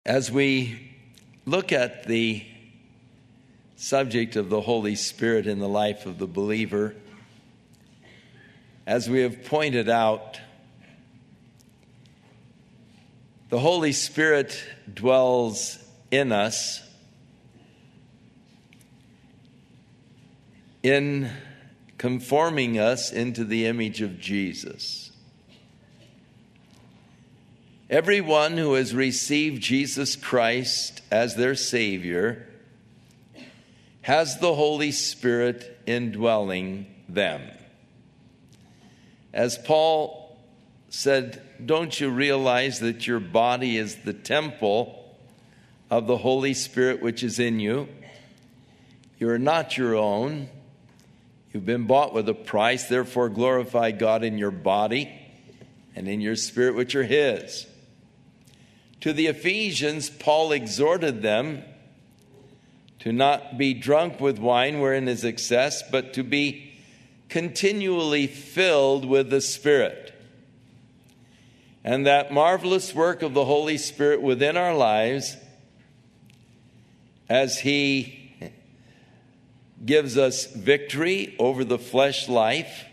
As we look at the subject of the Holy Spirit in the life of the believer, as we have pointed out, the Holy Spirit dwells in us in conforming us into the image of Jesus. Everyone who has received Jesus Christ as their Savior has the Holy Spirit indwelling them. As Paul said, don't you realize that your body is the temple of the Holy Spirit which is in you? You are not your own. You've been bought with a price. Therefore glorify God in your body and in your spirit which are His. To the Ephesians, Paul exhorted them to not be drunk with wine wherein is excess, but to be continually filled with the Spirit. And that marvelous work of the Holy Spirit within our lives, as He gives us victory over the flesh life,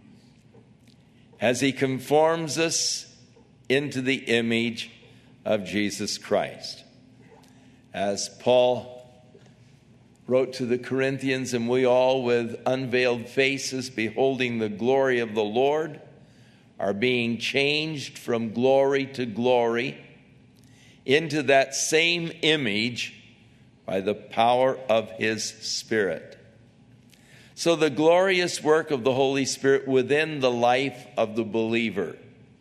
as He conforms us into the image of Jesus Christ. As Paul wrote to the Corinthians, and we all with unveiled faces beholding the glory of the Lord are being changed from glory to glory into that same image by the power of His Spirit. So the glorious work of the Holy Spirit within the life of the believer.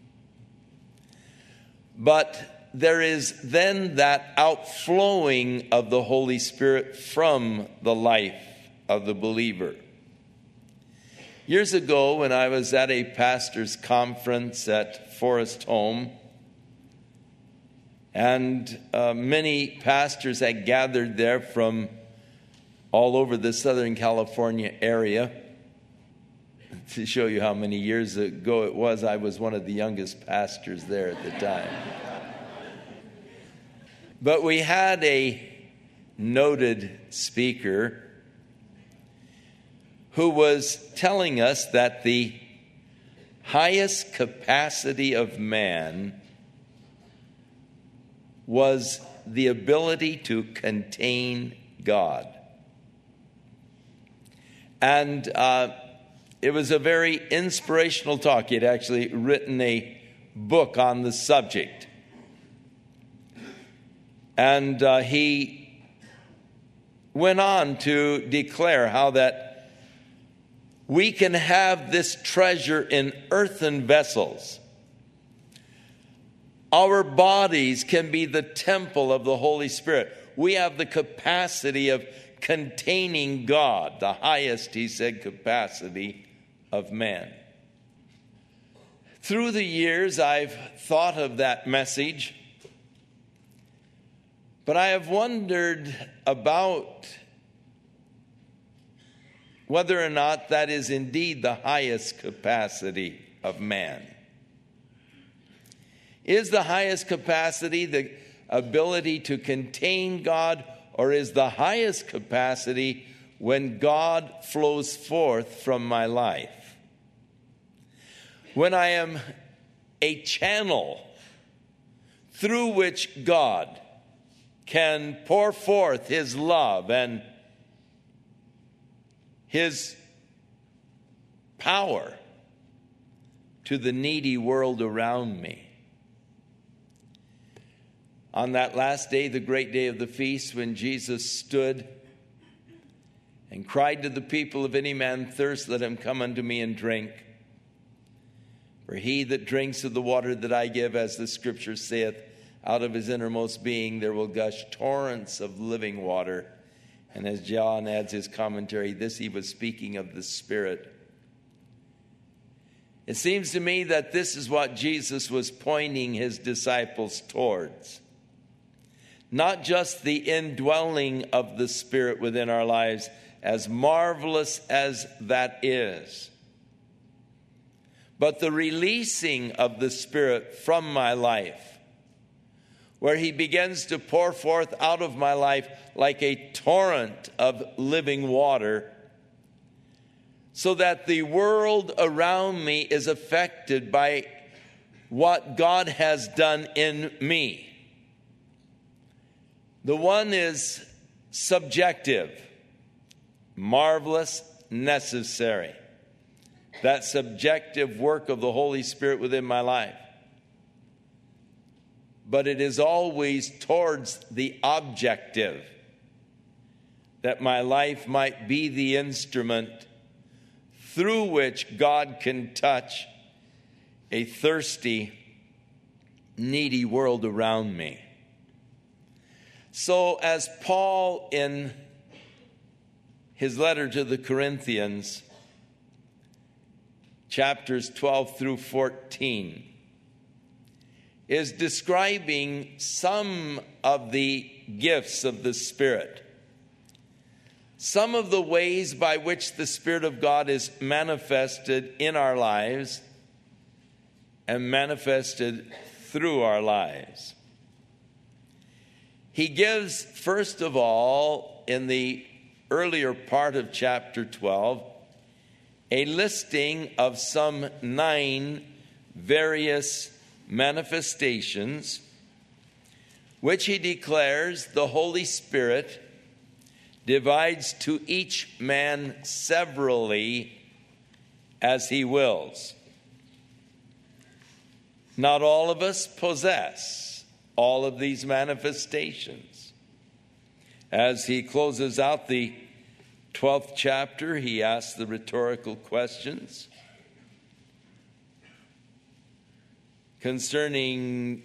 But there is then that outflowing of the Holy Spirit from the life of the believer. Years ago, when I was at a pastor's conference at Forest Home, and many pastors had gathered there from all over the Southern California area. To show you how many years ago it was, I was one of the youngest pastors there at the time. But we had a noted speaker who was telling us that the highest capacity of man was the ability to contain God. And it was a very inspirational talk. He had actually written a book on the subject. And he went on to declare how that we can have this treasure in earthen vessels. Our bodies can be the temple of the Holy Spirit. We have the capacity of containing God, the highest, he said, capacity of man. Through the years, I've thought of that message, but I have wondered about whether or not that is indeed the highest capacity of man. Is the highest capacity the ability to contain God, or is the highest capacity when God flows forth from my life? When I am a channel through which God can pour forth His love and His power to the needy world around me. On that last day, the great day of the feast, when Jesus stood and cried to the people, if any man thirst, let him come unto me and drink. For he that drinks of the water that I give, as the scripture saith, out of his innermost being there will gush torrents of living water. And as John adds his commentary, this he was speaking of the Spirit. It seems to me that this is what Jesus was pointing his disciples towards. Not just the indwelling of the Spirit within our lives, as marvelous as that is, but the releasing of the Spirit from my life where he begins to pour forth out of my life like a torrent of living water, so that the world around me is affected by what God has done in me. The one is subjective, marvelous, necessary. That subjective work of the Holy Spirit within my life. But it is always towards the objective, that my life might be the instrument through which God can touch a thirsty, needy world around me. So as Paul in his letter to the Corinthians, chapters 12 through 14, is describing some of the gifts of the Spirit, some of the ways by which the Spirit of God is manifested in our lives and manifested through our lives. He gives, first of all, in the earlier part of chapter 12, a listing of some 9 various manifestations which he declares the Holy Spirit divides to each man severally as he wills. Not all of us possess all of these manifestations. As he closes out the 12th chapter, he asks the rhetorical questions concerning,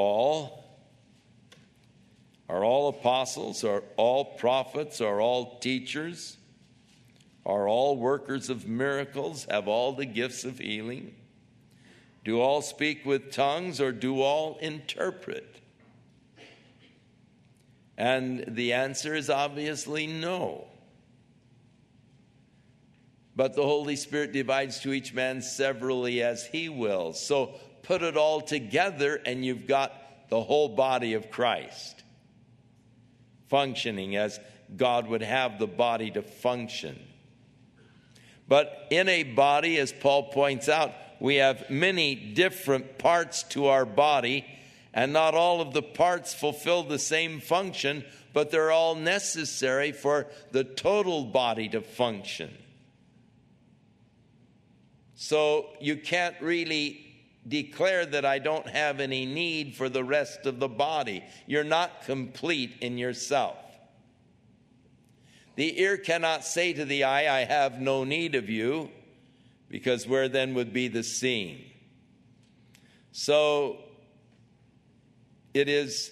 are all apostles, are all prophets, are all teachers, are all workers of miracles, have all the gifts of healing? Do all speak with tongues, or do all interpret? And the answer is obviously no. But the Holy Spirit divides to each man severally as he wills. So put it all together and you've got the whole body of Christ functioning as God would have the body to function. But in a body, as Paul points out, we have many different parts to our body, and not all of the parts fulfill the same function, but they're all necessary for the total body to function. So you can't really declare that I don't have any need for the rest of the body. You're not complete in yourself. The ear cannot say to the eye, I have no need of you, because where then would be the seeing? So it is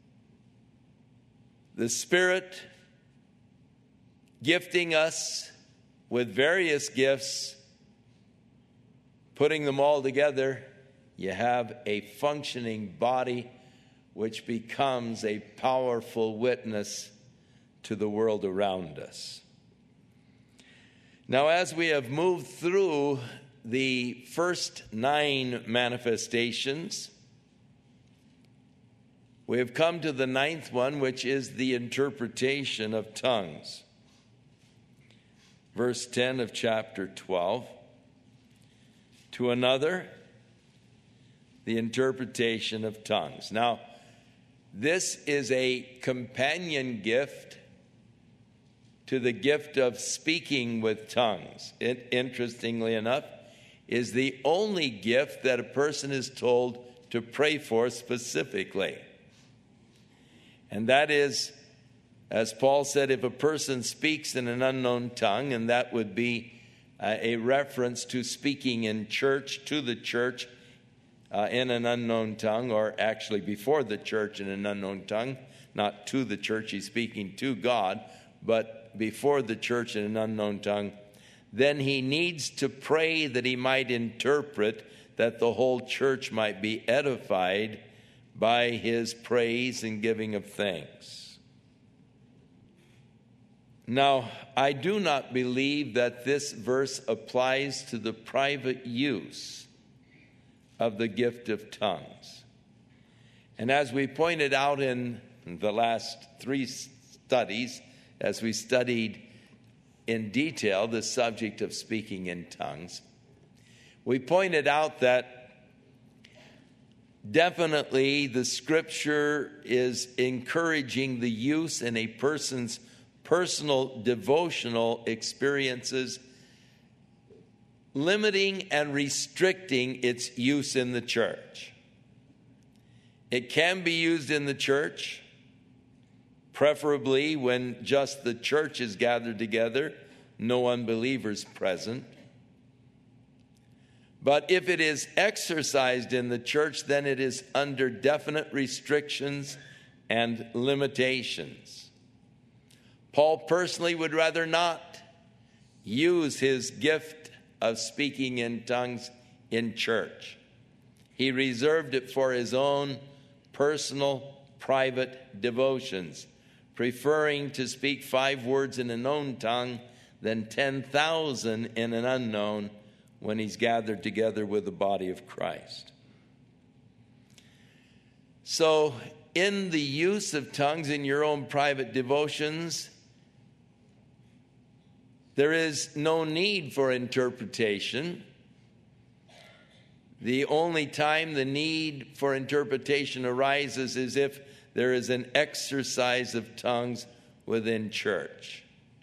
the Spirit gifting us with various gifts, putting them all together, you have a functioning body which becomes a powerful witness to the world around us. Now, as we have moved through the first 9 manifestations, we have come to the 9th one, which is the interpretation of tongues. Verse 10 of chapter 12. To another, the interpretation of tongues. Now, this is a companion gift to the gift of speaking with tongues. It, interestingly enough, is the only gift that a person is told to pray for specifically. And that is, as Paul said, if a person speaks in an unknown tongue, and that would be a reference to speaking in church, to the church in an unknown tongue, or actually before the church in an unknown tongue, not to the church, he's speaking to God, but before the church in an unknown tongue, then he needs to pray that he might interpret, that the whole church might be edified by his praise and giving of thanks. Now, I do not believe that this verse applies to the private use of the gift of tongues. And as we pointed out in the last 3 studies, as we studied in detail the subject of speaking in tongues, we pointed out that definitely the Scripture is encouraging the use in a person's personal devotional experiences, limiting and restricting its use in the church. It can be used in the church, preferably when just the church is gathered together, no unbelievers present. But if it is exercised in the church, then it is under definite restrictions and limitations. Paul personally would rather not use his gift of speaking in tongues in church. He reserved it for his own personal, private devotions, preferring to speak 5 words in a known tongue than 10,000 in an unknown when he's gathered together with the body of Christ. So, in the use of tongues in your own private devotions, there is no need for interpretation. The only time the need for interpretation arises is if there is an exercise of tongues within church.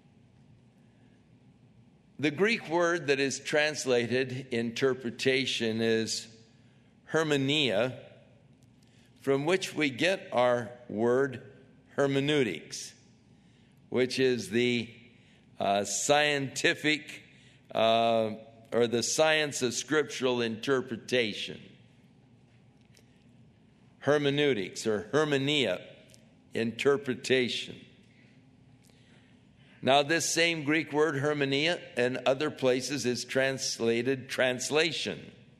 The Greek word that is translated interpretation is hermeneia, from which we get our word hermeneutics, which is the scientific or the science of scriptural interpretation. Hermeneutics or hermeneia, interpretation. Now, this same Greek word hermeneia in other places is translated translation.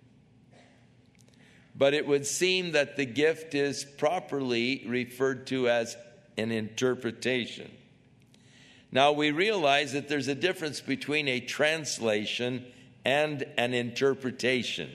But it would seem that the gift is properly referred to as an interpretation. Now, we realize that there's a difference between a translation and an interpretation.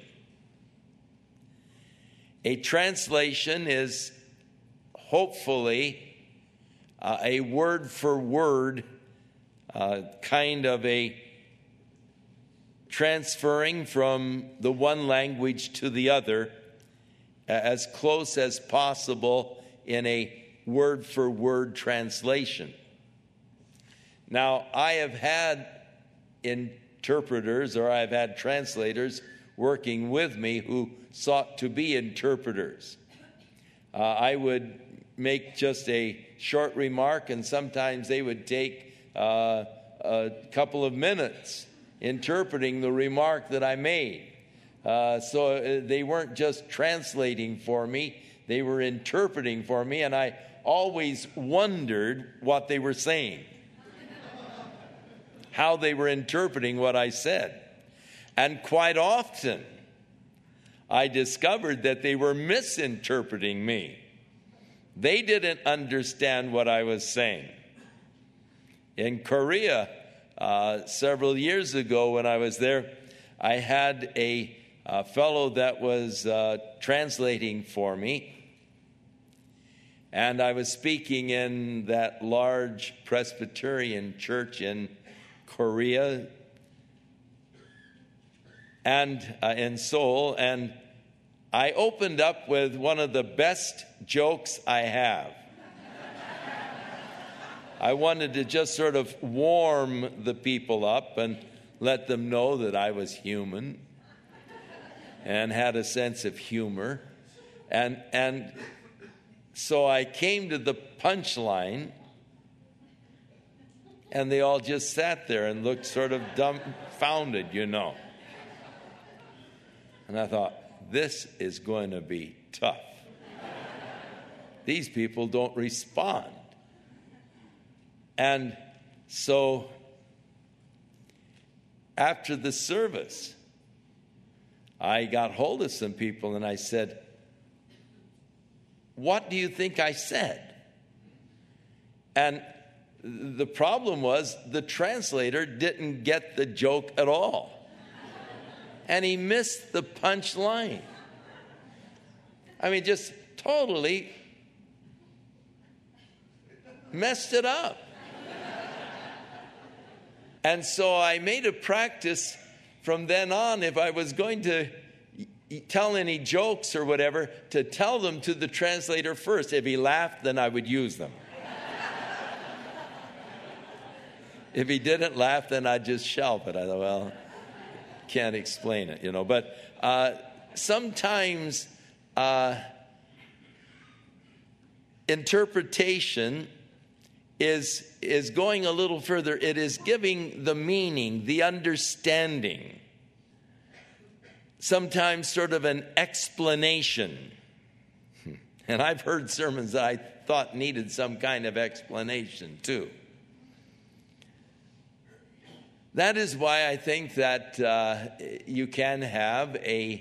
A translation is hopefully a word-for-word kind of a transferring from the one language to the other as close as possible in a word-for-word translation. Now, I have had interpreters, or I've had translators working with me who sought to be interpreters. I would make just a short remark, and sometimes they would take a couple of minutes interpreting the remark that I made. So they weren't just translating for me, they were interpreting for me, and I always wondered what they were saying, how they were interpreting what I said. And quite often, I discovered that they were misinterpreting me. They didn't understand what I was saying. In Korea, several years ago when I was there, I had a fellow that was translating for me. And I was speaking in that large Presbyterian church in Korea and in Seoul, and I opened up with one of the best jokes I have. I wanted to just sort of warm the people up and let them know that I was human and had a sense of humor. And so I came to the punchline, and they all just sat there and looked sort of dumbfounded, you know. And I thought, this is going to be tough. These people don't respond. And so after the service, I got hold of some people and I said, what do you think I said? And the problem was the translator didn't get the joke at all. And he missed the punchline. I mean, just totally messed it up. And so I made a practice from then on, if I was going to tell any jokes or whatever, to tell them to the translator first. If he laughed, then I would use them. If he didn't laugh, then I'd just shelf it. I thought, well, can't explain it, But sometimes interpretation is going a little further. It is giving the meaning, the understanding, sometimes sort of an explanation. And I've heard sermons that I thought needed some kind of explanation too. That is why I think that you can have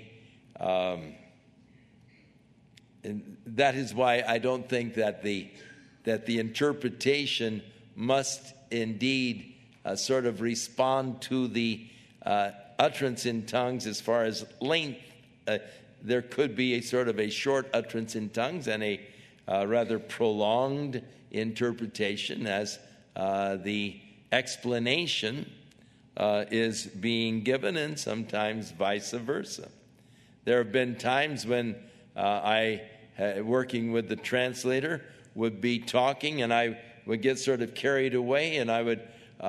that is why I don't think that the interpretation must indeed sort of respond to the utterance in tongues as far as length. There could be a sort of a short utterance in tongues and a rather prolonged interpretation as the explanation is being given, and sometimes vice versa. There have been times when I, working with the translator, would be talking and I would get sort of carried away, and I would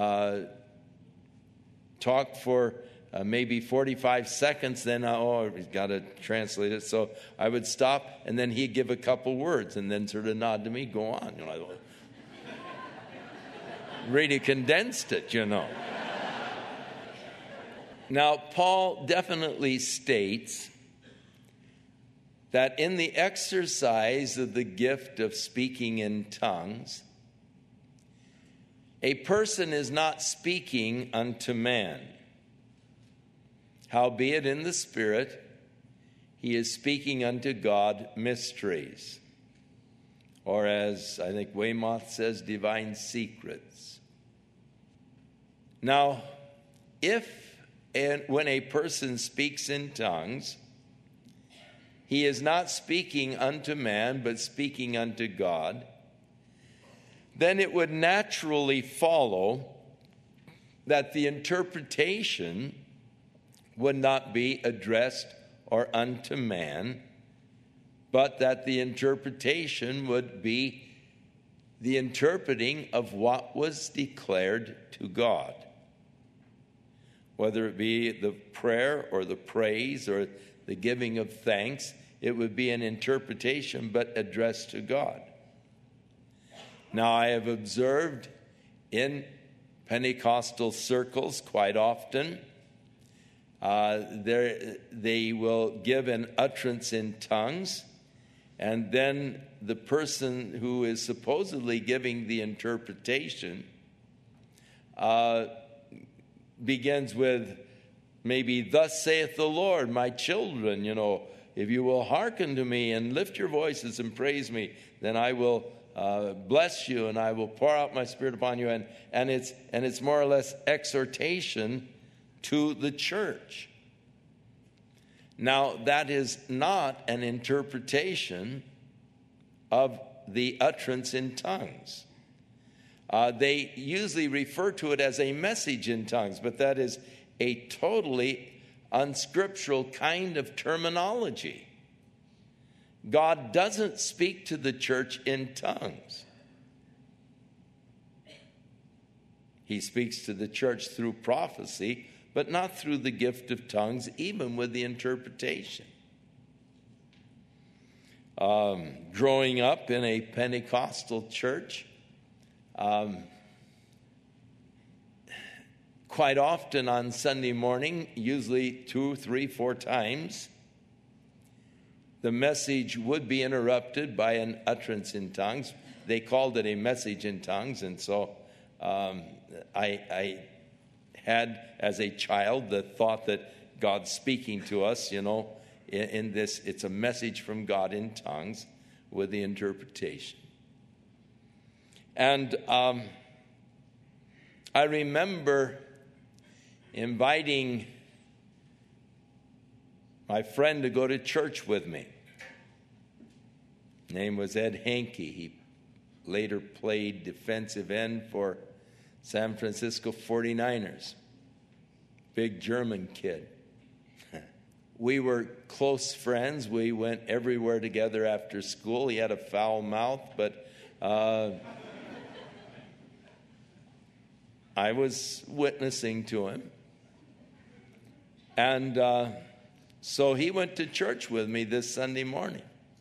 talk for maybe 45 seconds. Then, he's got to translate it. So I would stop, and then he'd give a couple words and then sort of nod to me, go on. I really condensed it, Now, Paul definitely states that in the exercise of the gift of speaking in tongues, a person is not speaking unto man. Howbeit in the Spirit, he is speaking unto God mysteries. Or as I think Weymouth says, divine secrets. Now, when a person speaks in tongues, he is not speaking unto man, but speaking unto God, then it would naturally follow that the interpretation would not be addressed or unto man, but that the interpretation would be the interpreting of what was declared to God. Whether it be the prayer or the praise or the giving of thanks, it would be an interpretation but addressed to God. Now, I have observed in Pentecostal circles quite often, they will give an utterance in tongues, and then the person who is supposedly giving the interpretation begins with maybe, thus saith the Lord, my children, if you will hearken to me and lift your voices and praise me, then I will bless you and I will pour out my Spirit upon you. And it's more or less exhortation to the church. Now, that is not an interpretation of the utterance in tongues. They usually refer to it as a message in tongues, but that is a totally unscriptural kind of terminology. God doesn't speak to the church in tongues. He speaks to the church through prophecy, but not through the gift of tongues, even with the interpretation. Growing up in a Pentecostal church, quite often on Sunday morning, usually 2, 3, 4 times, the message would be interrupted by an utterance in tongues. They called it a message in tongues, and so I had, as a child, the thought that God's speaking to us, in this, it's a message from God in tongues with the interpretation. And I remember inviting my friend to go to church with me. Name was Ed Hankey. He later played defensive end for San Francisco 49ers. Big German kid. We were close friends. We went everywhere together after school. He had a foul mouth, but I was witnessing to him. And so he went to church with me this Sunday morning.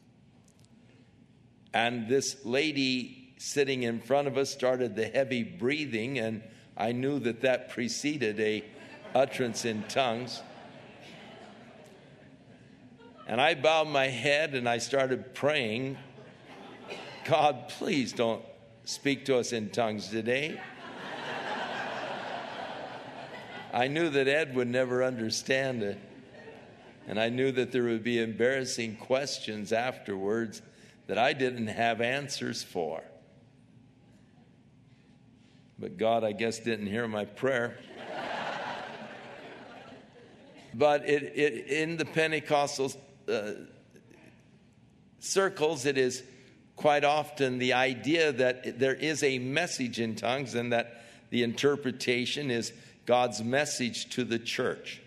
And this lady sitting in front of us started the heavy breathing, and I knew that preceded a utterance in tongues. And I bowed my head and I started praying, God, please don't speak to us in tongues today. I knew that Ed would never understand it. And I knew that there would be embarrassing questions afterwards that I didn't have answers for. But God, I guess, didn't hear my prayer. But in the Pentecostal circles, it is quite often the idea that there is a message in tongues and that the interpretation is God's message to the church.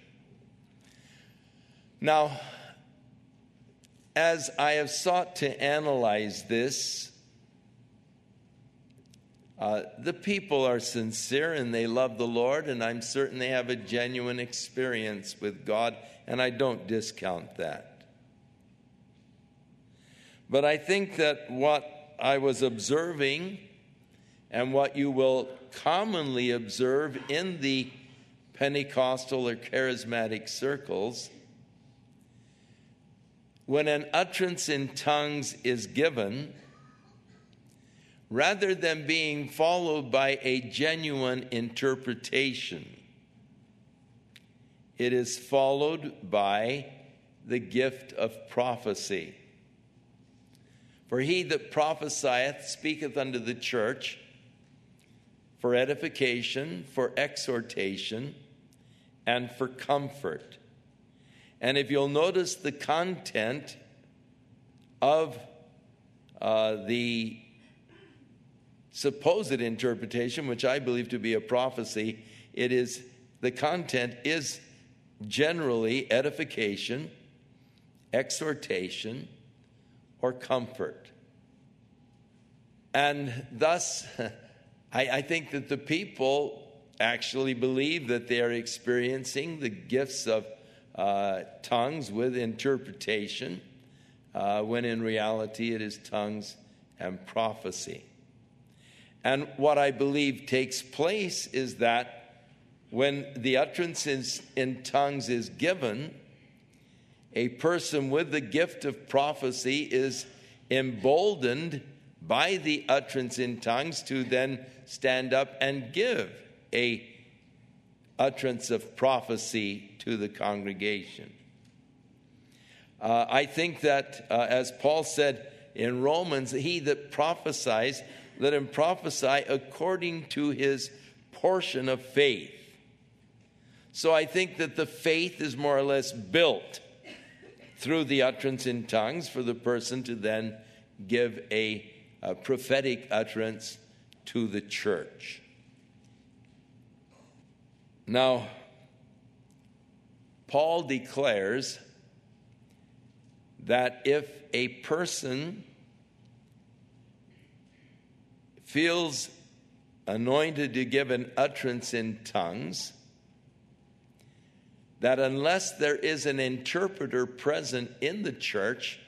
Now, as I have sought to analyze this, the people are sincere and they love the Lord, and I'm certain they have a genuine experience with God, and I don't discount that. But I think that what I was observing and what you will commonly observe in the Pentecostal or charismatic circles, when an utterance in tongues is given, rather than being followed by a genuine interpretation, it is followed by the gift of prophecy. For he that prophesieth speaketh unto the church for edification, for exhortation, and for comfort. And if you'll notice the content of the supposed interpretation, which I believe to be a prophecy, the content is generally edification, exhortation, or comfort. And thus, I think that the people actually believe that they are experiencing the gifts of tongues with interpretation, when in reality it is tongues and prophecy. And what I believe takes place is that when the utterance in tongues is given, a person with the gift of prophecy is emboldened by the utterance in tongues to then stand up and give a utterance of prophecy to the congregation. I think that, as Paul said in Romans, he that prophesies, let him prophesy according to his portion of faith. So I think that the faith is more or less built through the utterance in tongues for the person to then give a prophetic utterance to the church. Now, Paul declares that if a person feels anointed to give an utterance in tongues, that unless there is an interpreter present in the church,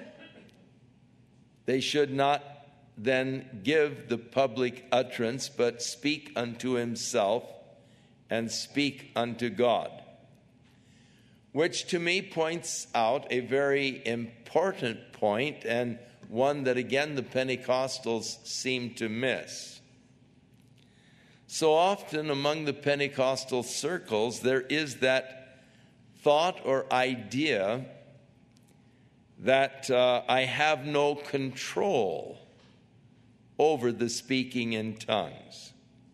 they should not then give the public utterance, but speak unto himself and speak unto God. Which to me points out a very important point, and one that again the Pentecostals seem to miss. So often among the Pentecostal circles there is that thought or idea that I have no control over the speaking in tongues.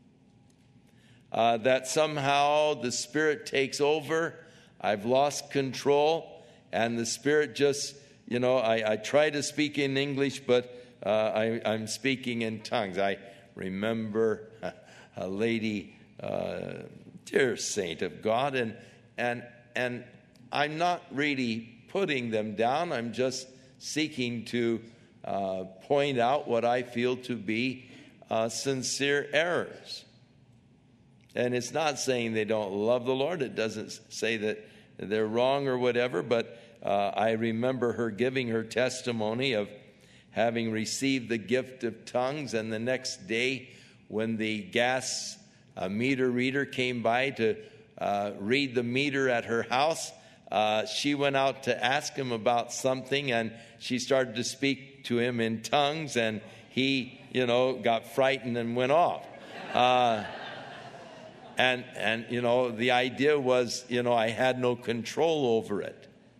That somehow the Spirit takes over, I've lost control, and the Spirit just I try to speak in English, but I'm speaking in tongues. I remember a lady, dear saint of God, and I'm not really putting them down. I'm just seeking to point out what I feel to be sincere errors. And it's not saying they don't love the Lord. It doesn't say that they're wrong or whatever, but I remember her giving her testimony of having received the gift of tongues, and the next day when the gas meter reader came by to read the meter at her house, she went out to ask him about something, and she started to speak to him in tongues, and he, got frightened and went off. And the idea was, I had no control over it.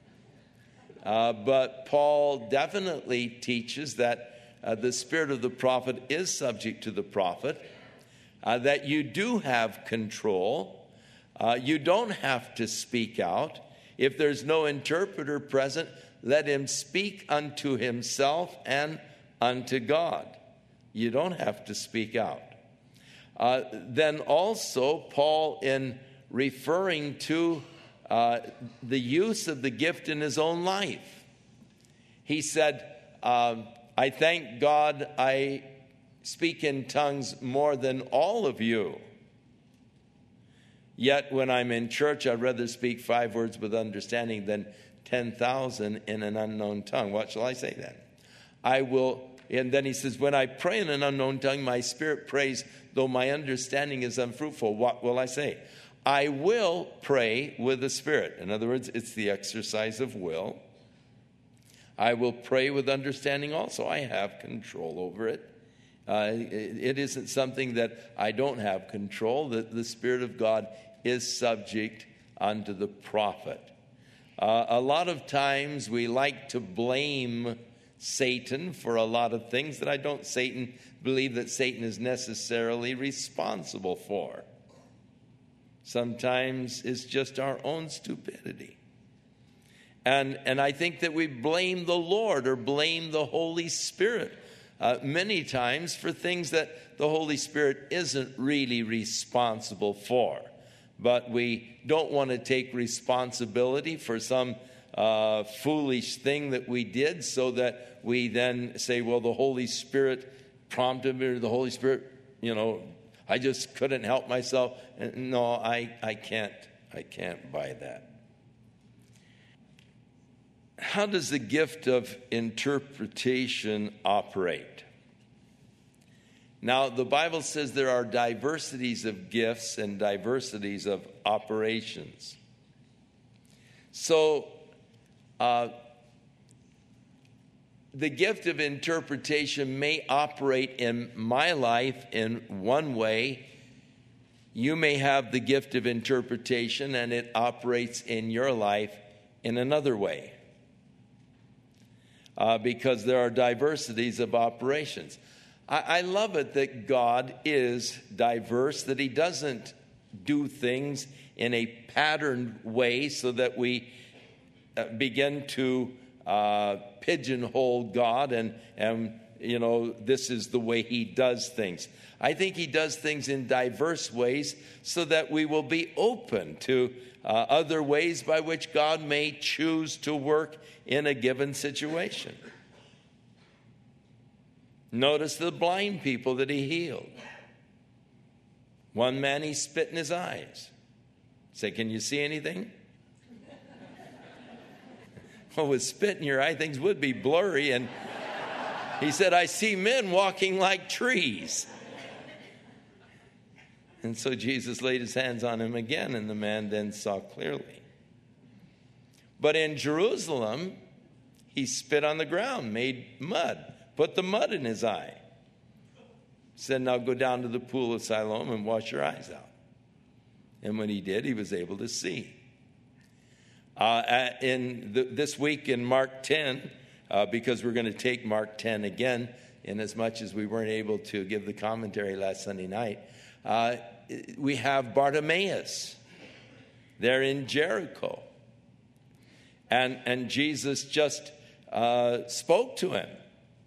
But Paul definitely teaches that the spirit of the prophet is subject to the prophet, that you do have control. You don't have to speak out. If there's no interpreter present, let him speak unto himself and unto God. You don't have to speak out. Then also, Paul, in referring to the use of the gift in his own life, he said, I thank God I speak in tongues more than all of you. Yet when I'm in church, I'd rather speak 5 words with understanding than 10,000 in an unknown tongue. What shall I say then? And then he says, when I pray in an unknown tongue, my spirit prays, though my understanding is unfruitful. What will I say? I will pray with the Spirit. In other words, it's the exercise of will. I will pray with understanding also. I have control over it. It isn't something that I don't have control. The Spirit of God is subject unto the prophet. A lot of times we like to blame Satan for a lot of things that I don't believe that Satan is necessarily responsible for. Sometimes it's just our own stupidity. And I think that we blame the Lord or blame the Holy Spirit many times for things that the Holy Spirit isn't really responsible for. But we don't want to take responsibility for some foolish thing that we did, so that we then say, well, the Holy Spirit prompted me, or the Holy Spirit, I just couldn't help myself. No, I can't buy that. How does the gift of interpretation operate? Now, the Bible says there are diversities of gifts and diversities of operations. So, the gift of interpretation may operate in my life in one way. You may have the gift of interpretation and it operates in your life in another way. Because there are diversities of operations. I love it that God is diverse, that he doesn't do things in a patterned way so that we begin to pigeonhole God and this is the way he does things. I think he does things in diverse ways so that we will be open to other ways by which God may choose to work in a given situation. Notice the blind people that he healed. One man, he spit in his eyes. Say, can you see anything? Well, with spit in your eye, things would be blurry. And he said, I see men walking like trees. And so Jesus laid his hands on him again, and the man then saw clearly. But in Jerusalem, he spit on the ground, made mud, put the mud in his eye. Said, now go down to the pool of Siloam and wash your eyes out. And when he did, he was able to see. This week in Mark 10, because we're going to take Mark 10 again, in as much as we weren't able to give the commentary last Sunday night, we have Bartimaeus. They're in Jericho. And Jesus just spoke to him.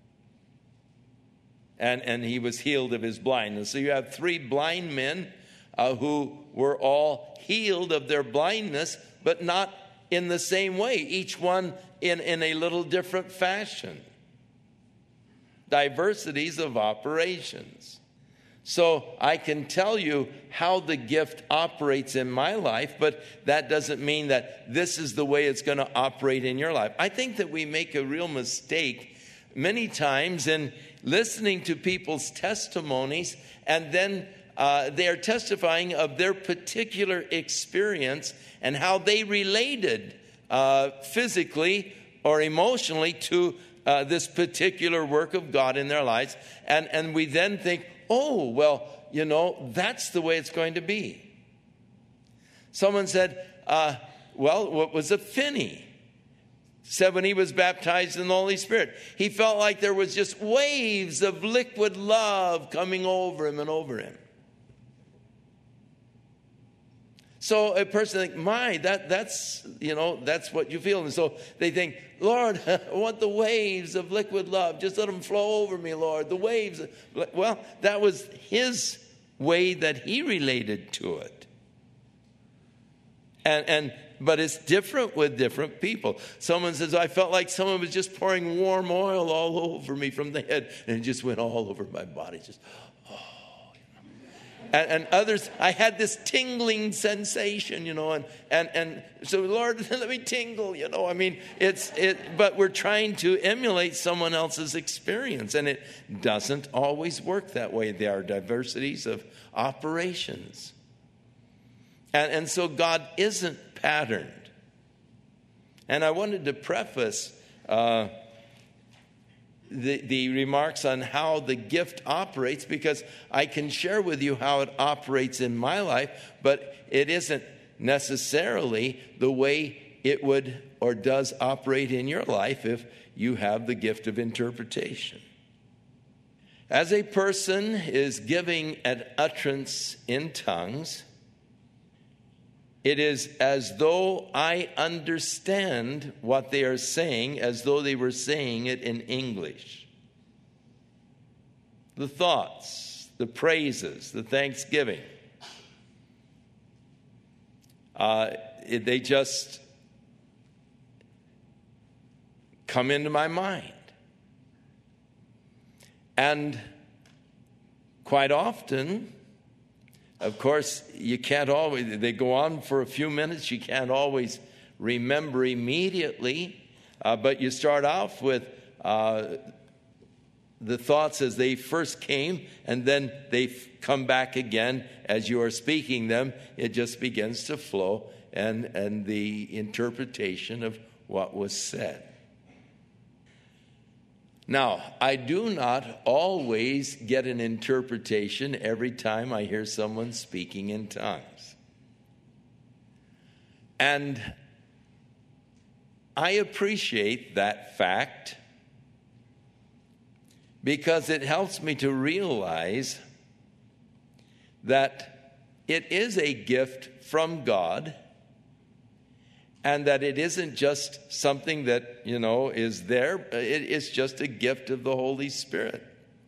And he was healed of his blindness. So you have 3 blind men who were all healed of their blindness, but not in the same way, each one in a little different fashion. Diversities of operations. So I can tell you how the gift operates in my life, but that doesn't mean that this is the way it's going to operate in your life. I think that we make a real mistake many times in listening to people's testimonies, and then they are testifying of their particular experience and how they related physically or emotionally to this particular work of God in their lives. And we then think, oh, well, that's the way it's going to be. Someone said, what was a Finney? Said when he was baptized in the Holy Spirit, he felt like there was just waves of liquid love coming over him and over him. So a person think, that's what you feel. And so they think, Lord, I want the waves of liquid love. Just let them flow over me, Lord. The waves. Well, that was his way that he related to it. But it's different with different people. Someone says, I felt like someone was just pouring warm oil all over me from the head, and it just went all over my body. Just, And others, I had this tingling sensation, and so, Lord, let me tingle, but we're trying to emulate someone else's experience, and it doesn't always work that way. There are diversities of operations. And so God isn't patterned. And I wanted to preface the remarks on how the gift operates, because I can share with you how it operates in my life, but it isn't necessarily the way it would or does operate in your life if you have the gift of interpretation. As a person is giving an utterance in tongues, it is as though I understand what they are saying, as though they were saying it in English. The thoughts, the praises, the thanksgiving, they just come into my mind. And quite often, of course, you can't always, they go on for a few minutes, you can't always remember immediately, but you start off with the thoughts as they first came, and then they come back again as you are speaking them. It just begins to flow, and the interpretation of what was said. Now, I do not always get an interpretation every time I hear someone speaking in tongues. And I appreciate that fact, because it helps me to realize that it is a gift from God, and that it isn't just something that, is there. It is just a gift of the Holy Spirit.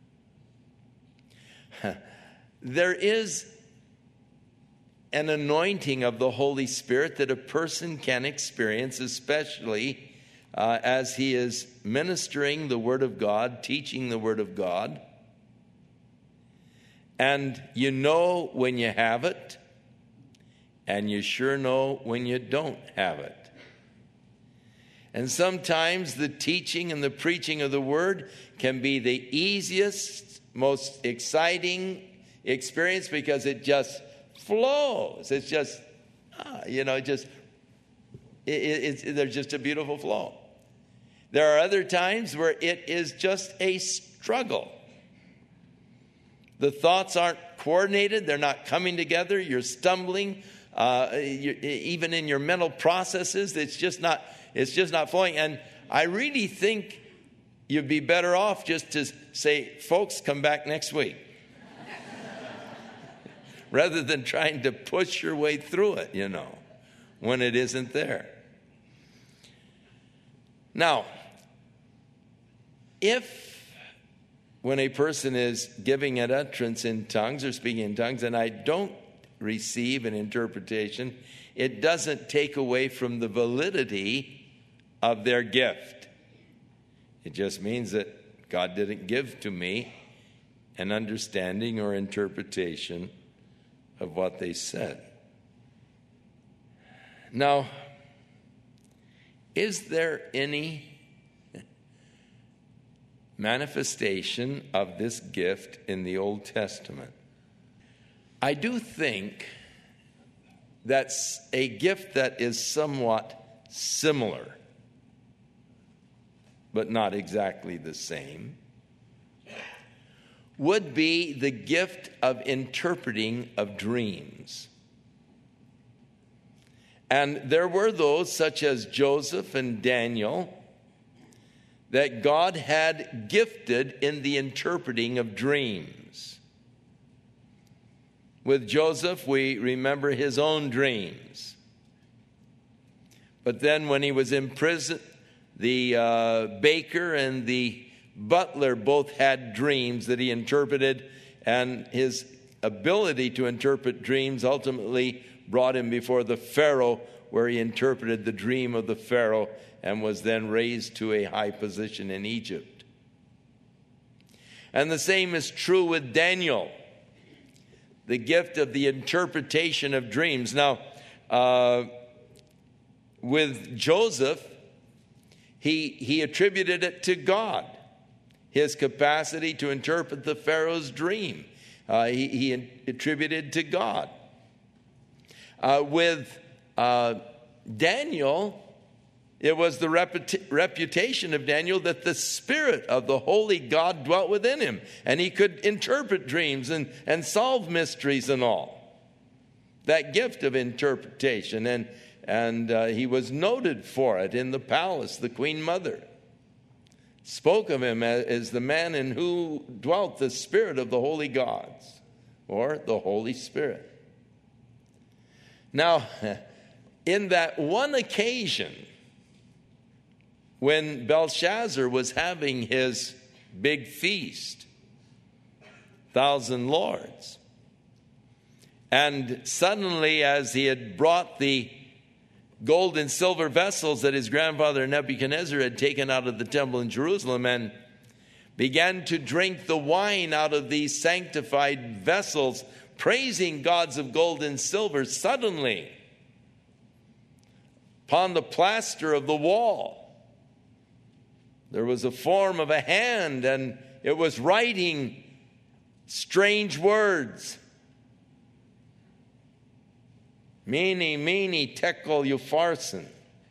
There is an anointing of the Holy Spirit that a person can experience, especially as he is ministering the Word of God, teaching the Word of God. And you know when you have it, and you sure know when you don't have it. And sometimes the teaching and the preaching of the Word can be the easiest, most exciting experience, because it just flows. It's just, there's just a beautiful flow. There are other times where it is just a struggle. The thoughts aren't coordinated. They're not coming together. You're stumbling. Even in your mental processes, it's just not flowing. And I really think you'd be better off just to say, folks, come back next week, rather than trying to push your way through it, when it isn't there. Now, If, when a person is giving an utterance in tongues or speaking in tongues, and I don't receive an interpretation, it doesn't take away from the validity of their gift. It just means that God didn't give to me an understanding or interpretation of what they said. Now, is there any manifestation of this gift in the Old Testament? I do think that's a gift that is somewhat similar, but not exactly the same, would be the gift of interpreting of dreams. And there were those, such as Joseph and Daniel, that God had gifted in the interpreting of dreams. With Joseph, we remember his own dreams. But then when he was in prison, the baker and the butler both had dreams that he interpreted, and his ability to interpret dreams ultimately brought him before the Pharaoh, where he interpreted the dream of the Pharaoh and was then raised to a high position in Egypt. And the same is true with Daniel, the gift of the interpretation of dreams. Now, with Joseph, he attributed it to God, his capacity to interpret the Pharaoh's dream. He attributed to God. With Daniel, it was the reputation of Daniel that the Spirit of the Holy God dwelt within him, and he could interpret dreams and solve mysteries and all. That gift of interpretation, and he was noted for it in the palace. The Queen Mother spoke of him as the man in whom dwelt the Spirit of the holy gods, or the Holy Spirit. Now, in that one occasion, when Belshazzar was having his big feast, 1,000 lords, and suddenly, as he had brought the gold and silver vessels that his grandfather Nebuchadnezzar had taken out of the temple in Jerusalem and began to drink the wine out of these sanctified vessels, praising gods of gold and silver, suddenly, upon the plaster of the wall, there was a form of a hand, and it was writing strange words. Mene, tekel, upharsin.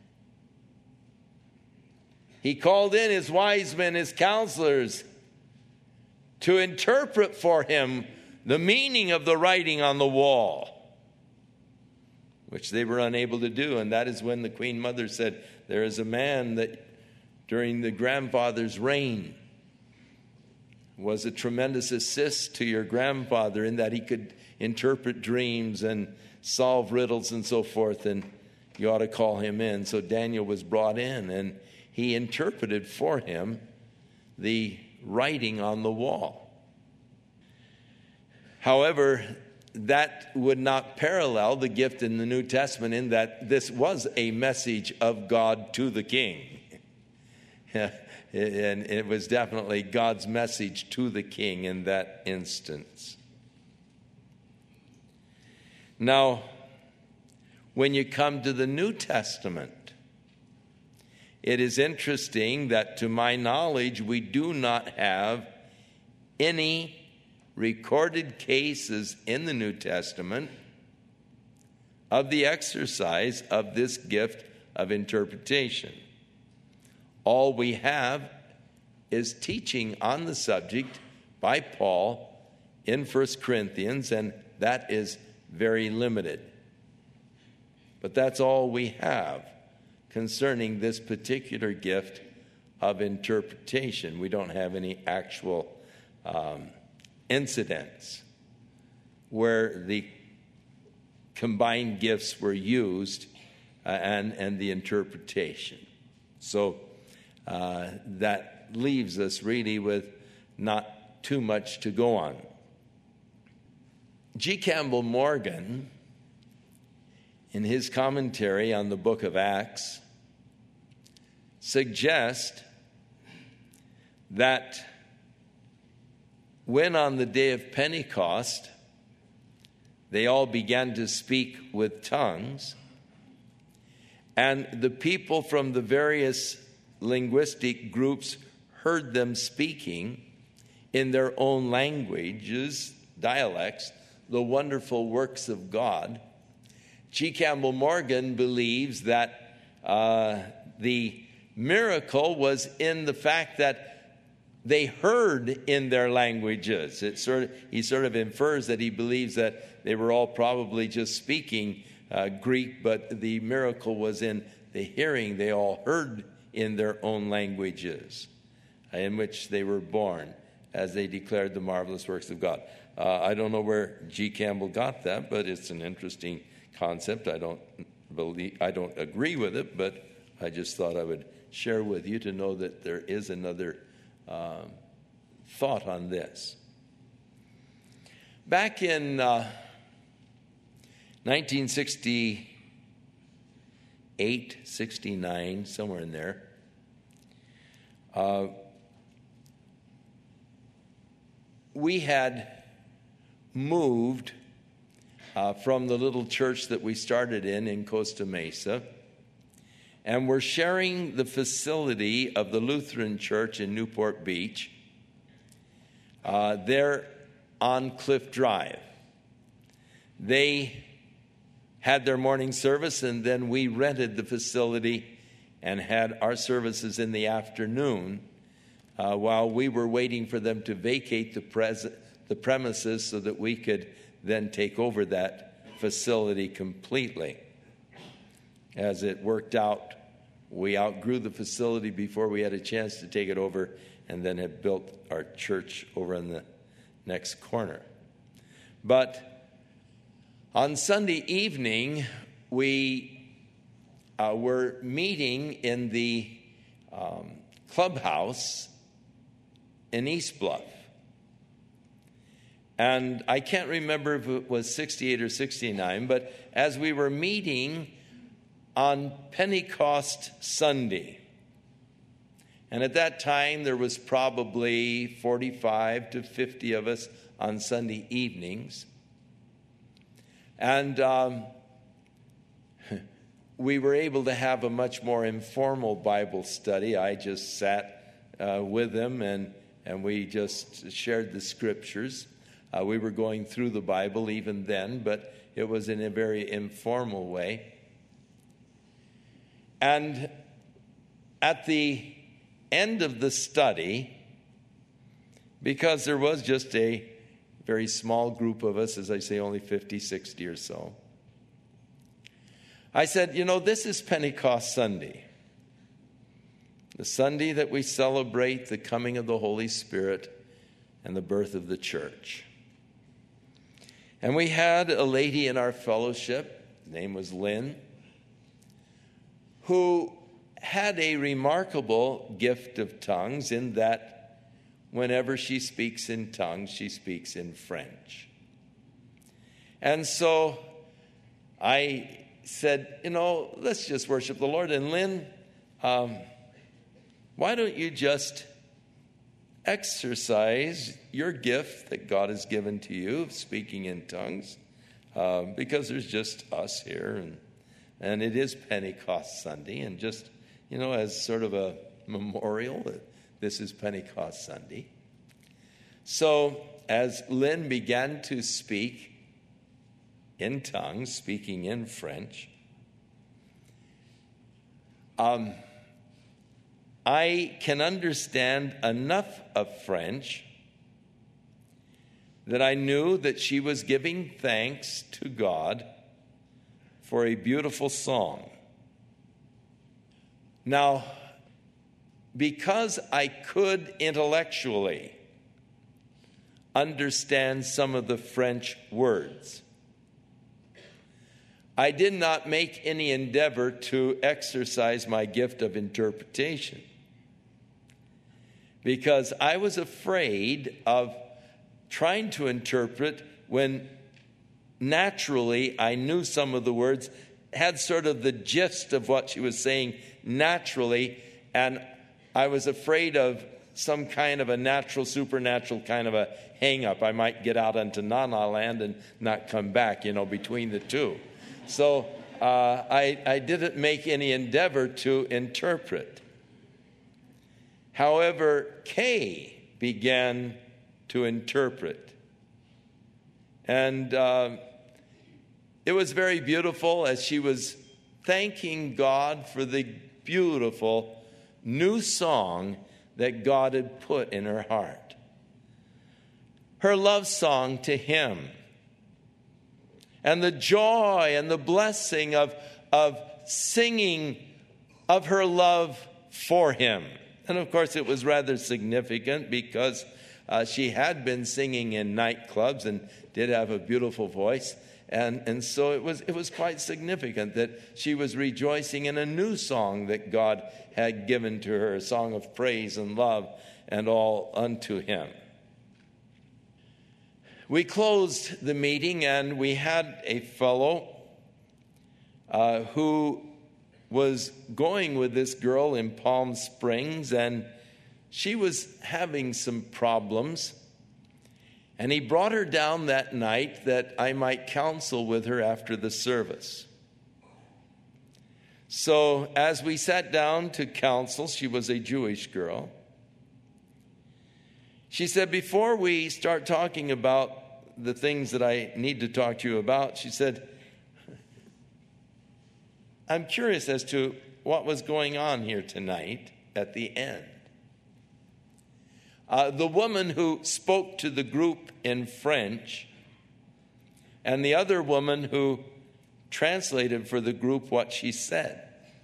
He called in his wise men, his counselors, to interpret for him the meaning of the writing on the wall, which they were unable to do. And that is when the Queen Mother said, there is a man that during the grandfather's reign was a tremendous assist to your grandfather in that he could interpret dreams and solve riddles and so forth, and you ought to call him in. So Daniel was brought in, and he interpreted for him the writing on the wall. However, that would not parallel the gift in the New Testament, in that this was a message of God to the king. And it was definitely God's message to the king in that instance. Now, when you come to the New Testament, it is interesting that, to my knowledge, we do not have any recorded cases in the New Testament of the exercise of this gift of interpretation. All we have is teaching on the subject by Paul in 1 Corinthians, and that is very limited. But that's all we have concerning this particular gift of interpretation. We don't have any actual incidents where the combined gifts were used and the interpretation. So that leaves us really with not too much to go on. G. Campbell Morgan, in his commentary on the book of Acts, suggests that when on the day of Pentecost they all began to speak with tongues, and the people from the various linguistic groups heard them speaking in their own languages, dialects, the wonderful works of God. G. Campbell Morgan believes that the miracle was in the fact that they heard in their languages. He sort of infers that he believes that they were all probably just speaking Greek, but the miracle was in the hearing. They all heard in their own languages in which they were born as they declared the marvelous works of God. I don't know where G. Campbell got that, but it's an interesting concept. I don't agree with it, but I just thought I would share with you to know that there is another thought on this. Back in 1968, 69, somewhere in there, we had moved from the little church that we started in Costa Mesa, and we're sharing the facility of the Lutheran Church in Newport Beach, there on Cliff Drive. They had their morning service, and then we rented the facility and had our services in the afternoon while we were waiting for them to vacate the premises so that we could then take over that facility completely. As it worked out, we outgrew the facility before we had a chance to take it over, and then had built our church over in the next corner. But on Sunday evening, we were meeting in the clubhouse in East Bluff. And I can't remember if it was 68 or 69, but as we were meeting on Pentecost Sunday, and at that time there was probably 45 to 50 of us on Sunday evenings, and we were able to have a much more informal Bible study. I just sat with them and we just shared the scriptures. We were going through the Bible even then, but it was in a very informal way. And at the end of the study, because there was just a very small group of us, as I say, only 50, 60 or so, I said, this is Pentecost Sunday, the Sunday that we celebrate the coming of the Holy Spirit and the birth of the church. And we had a lady in our fellowship, her name was Lynn, who had a remarkable gift of tongues in that whenever she speaks in tongues, she speaks in French. And so I said, let's just worship the Lord. And Lynn, why don't you just exercise your gift that God has given to you of speaking in tongues, because there's just us here, and it is Pentecost Sunday, and just, as sort of a memorial that this is Pentecost Sunday. So as Lynn began to speak in tongues, speaking in French, I can understand enough of French that I knew that she was giving thanks to God for a beautiful song. Now, because I could intellectually understand some of the French words, I did not make any endeavor to exercise my gift of interpretation. because I was afraid of trying to interpret when naturally I knew some of the words, had sort of the gist of what she was saying naturally, and I was afraid of some kind of a natural, supernatural kind of a hang-up. I might get out into na-na land and not come back, between the two. So I didn't make any endeavor to interpret. However, Kay began to interpret. And it was very beautiful as she was thanking God for the beautiful new song that God had put in her heart. Her love song to Him. And the joy and the blessing of singing of her love for Him. And of course it was rather significant because she had been singing in nightclubs and did have a beautiful voice. And so it was quite significant that she was rejoicing in a new song that God had given to her, a song of praise and love and all unto Him. We closed the meeting and we had a fellow who was going with this girl in Palm Springs, and she was having some problems. And he brought her down that night that I might counsel with her after the service. So as we sat down to counsel, she was a Jewish girl. She said, before we start talking about the things that I need to talk to you about, she said, I'm curious as to what was going on here tonight at the end. The woman who spoke to the group in French and the other woman who translated for the group what she said.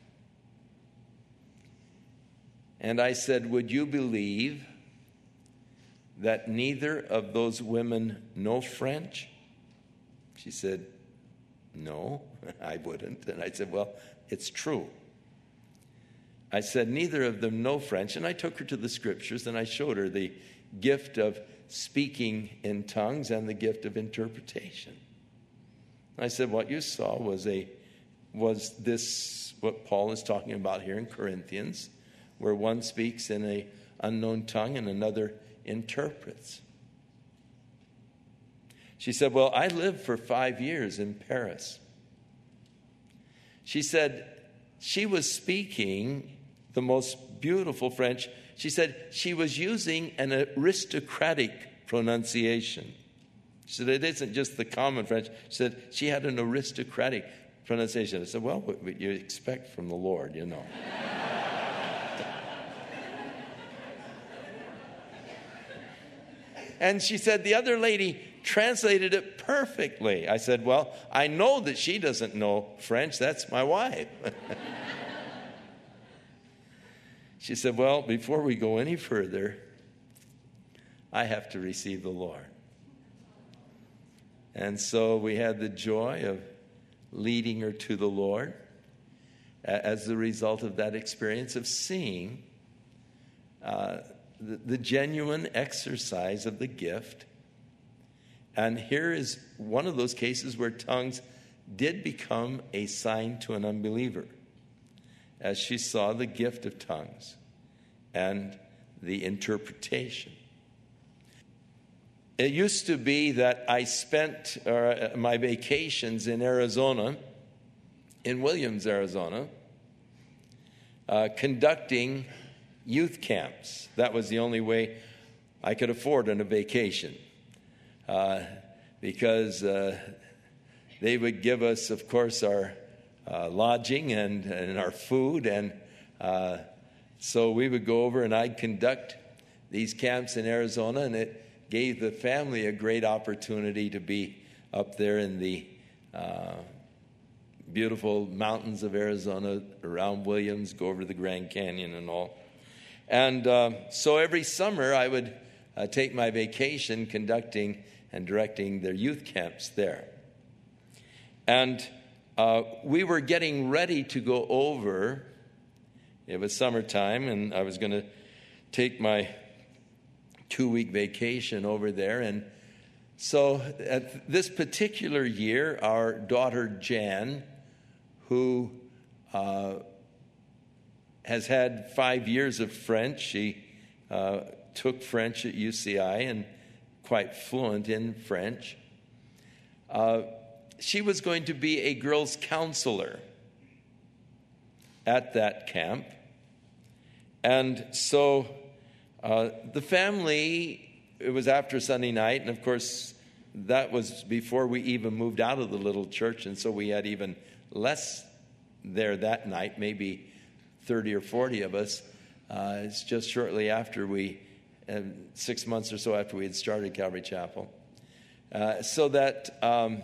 And I said, would you believe that neither of those women know French? She said, no, I wouldn't. And I said, well, it's true. I said, neither of them know French. And I took her to the scriptures and I showed her the gift of speaking in tongues and the gift of interpretation. I said, what you saw was this, what Paul is talking about here in Corinthians, where one speaks in an unknown tongue and another interprets. She said, well, I lived for 5 years in Paris. She said, she was speaking the most beautiful French. She said she was using an aristocratic pronunciation. She said it isn't just the common French. She said she had an aristocratic pronunciation. I said, well, what you expect from the Lord, you know. And she said the other lady translated it perfectly. I said, well, I know that she doesn't know French. That's my wife. She said, well, before we go any further, I have to receive the Lord. And so we had the joy of leading her to the Lord as the result of that experience of seeing the genuine exercise of the gift. And here is one of those cases where tongues did become a sign to an unbeliever, as she saw the gift of tongues and the interpretation. It used to be that I spent my vacations in Arizona, in Williams, Arizona, conducting youth camps. That was the only way I could afford on a vacation, because they would give us, of course, our lodging and our food, and so we would go over and I'd conduct these camps in Arizona, and it gave the family a great opportunity to be up there in the beautiful mountains of Arizona around Williams, go over to the Grand Canyon and all. And so every summer I would take my vacation conducting and directing their youth camps there. And we were getting ready to go over. It was summertime, and I was going to take my 2-week vacation over there. And so at this particular year, our daughter Jan, who has had 5 years of French, she took French at UCI and quite fluent in French. She was going to be a girls' counselor at that camp. And so the family, it was after Sunday night, and of course that was before we even moved out of the little church, and so we had even less there that night, maybe 30 or 40 of us. It's just shortly after 6 months or so after we had started Calvary Chapel. So that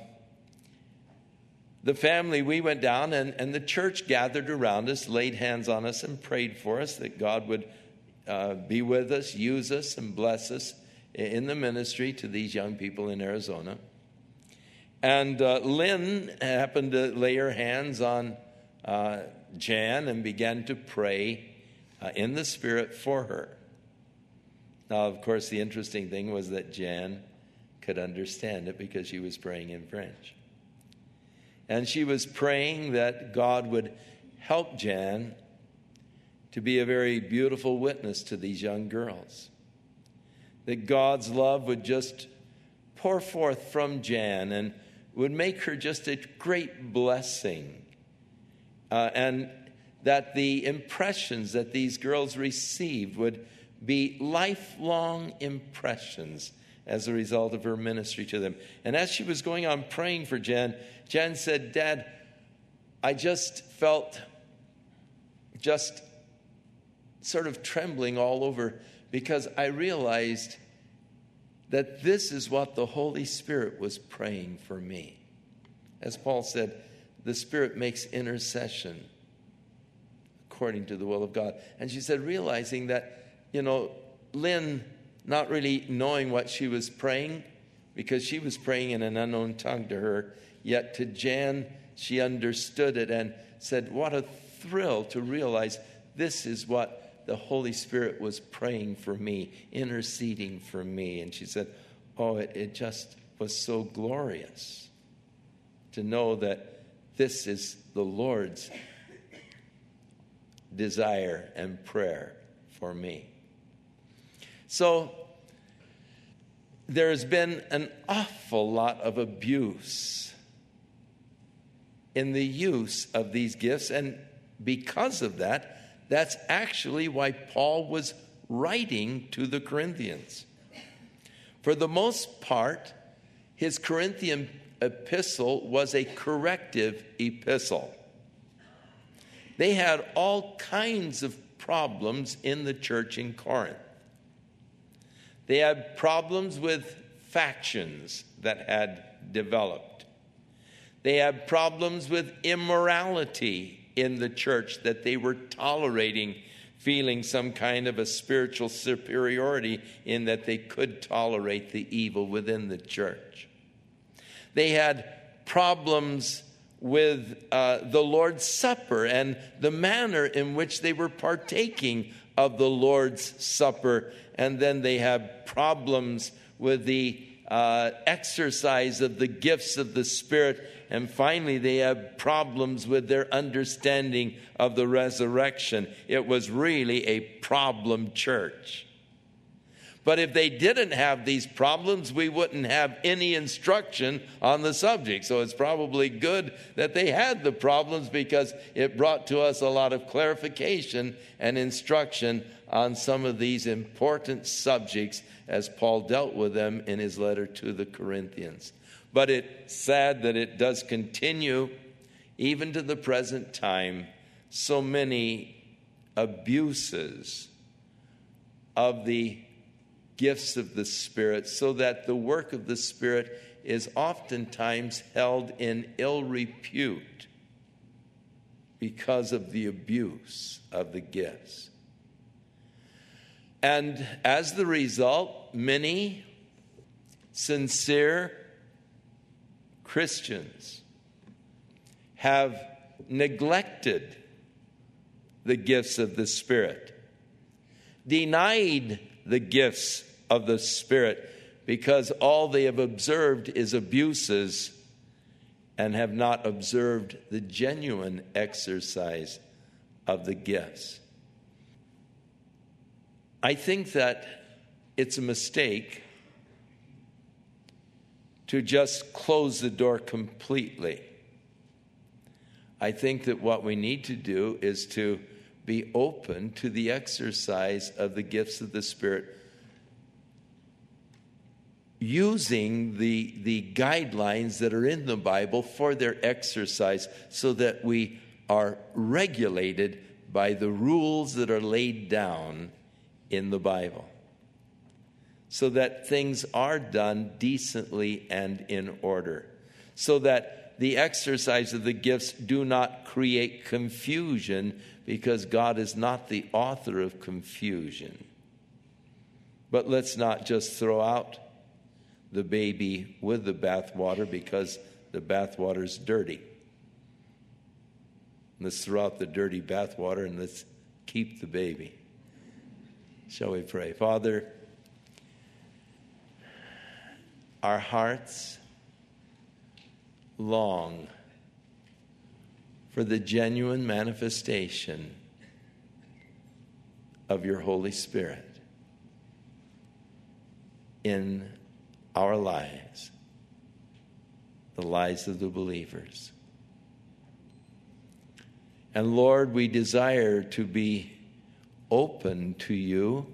the family, we went down, and the church gathered around us, laid hands on us, and prayed for us that God would be with us, use us, and bless us in the ministry to these young people in Arizona. And Lynn happened to lay her hands on Jan and began to pray in the Spirit for her. Now, of course, the interesting thing was that Jan could understand it because she was praying in French. And she was praying that God would help Jan to be a very beautiful witness to these young girls. That God's love would just pour forth from Jan and would make her just a great blessing. And that the impressions that these girls received would be lifelong impressions as a result of her ministry to them. And as she was going on praying for Jan, Jan said, "Dad, I just felt just sort of trembling all over because I realized that this is what the Holy Spirit was praying for me." As Paul said, the Spirit makes intercession according to the will of God. And she said, realizing that, Lynn, not really knowing what she was praying, because she was praying in an unknown tongue to her, yet to Jan, she understood it and said, what a thrill to realize this is what the Holy Spirit was praying for me, interceding for me. And she said, it just was so glorious to know that this is the Lord's desire and prayer for me. So there has been an awful lot of abuse in the use of these gifts, and because of that, that's actually why Paul was writing to the Corinthians. For the most part, his Corinthian epistle was a corrective epistle. They had all kinds of problems in the church in Corinth. They had problems with factions that had developed. They had problems with immorality in the church, that they were tolerating, feeling some kind of a spiritual superiority in that they could tolerate the evil within the church. They had problems with the Lord's Supper and the manner in which they were partaking of the Lord's Supper. And then they have problems with the exercise of the gifts of the Spirit. And finally, they have problems with their understanding of the resurrection. It was really a problem church. But if they didn't have these problems, we wouldn't have any instruction on the subject. So it's probably good that they had the problems, because it brought to us a lot of clarification and instruction on some of these important subjects as Paul dealt with them in his letter to the Corinthians. But it's sad that it does continue, even to the present time, so many abuses of the gifts of the Spirit, so that the work of the Spirit is oftentimes held in ill repute because of the abuse of the gifts. And as the result, many sincere Christians have neglected the gifts of the Spirit, denied the gifts of the Spirit, because all they have observed is abuses and have not observed the genuine exercise of the gifts. I think that it's a mistake to just close the door completely. I think that what we need to do is to be open to the exercise of the gifts of the Spirit, using the guidelines that are in the Bible for their exercise, so that we are regulated by the rules that are laid down in the Bible, so that things are done decently and in order, so that the exercise of the gifts do not create confusion, because God is not the author of confusion. But let's not just throw out the baby with the bathwater because the bathwater's dirty. Let's throw out the dirty bathwater and let's keep the baby. Shall we pray? Father, our hearts long for the genuine manifestation of your Holy Spirit in our lives, the lives of the believers. And Lord, we desire to be open to you,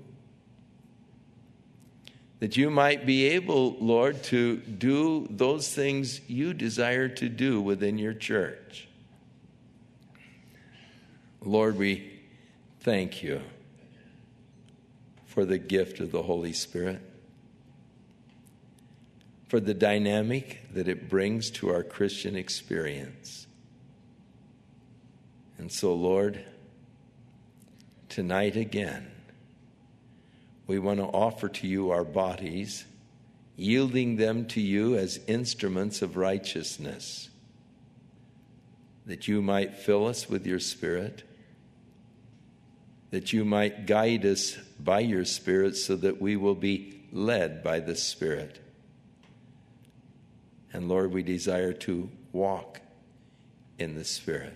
that you might be able, Lord, to do those things you desire to do within your church. Lord, we thank you for the gift of the Holy Spirit, for the dynamic that it brings to our Christian experience. And so, Lord, tonight again, we want to offer to you our bodies, yielding them to you as instruments of righteousness, that you might fill us with your Spirit, that you might guide us by your Spirit so that we will be led by the Spirit. And Lord, we desire to walk in the Spirit.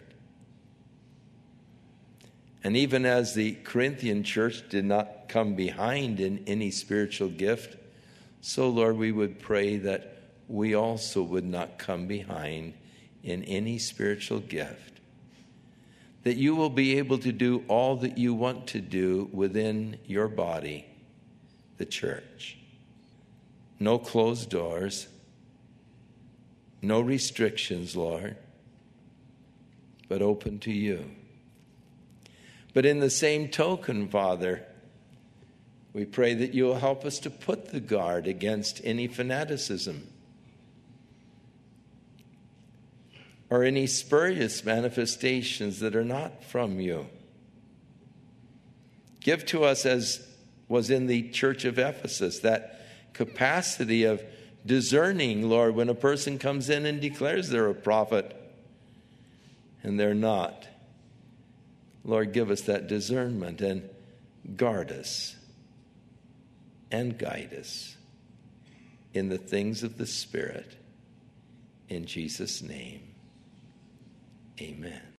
And even as the Corinthian church did not come behind in any spiritual gift, so, Lord, we would pray that we also would not come behind in any spiritual gift, that you will be able to do all that you want to do within your body, the church. No closed doors, no restrictions, Lord, but open to you. But in the same token, Father, we pray that you will help us to put the guard against any fanaticism or any spurious manifestations that are not from you. Give to us, as was in the church of Ephesus, that capacity of discerning, Lord, when a person comes in and declares they're a prophet and they're not. Lord, give us that discernment and guard us and guide us in the things of the Spirit. In Jesus' name, amen.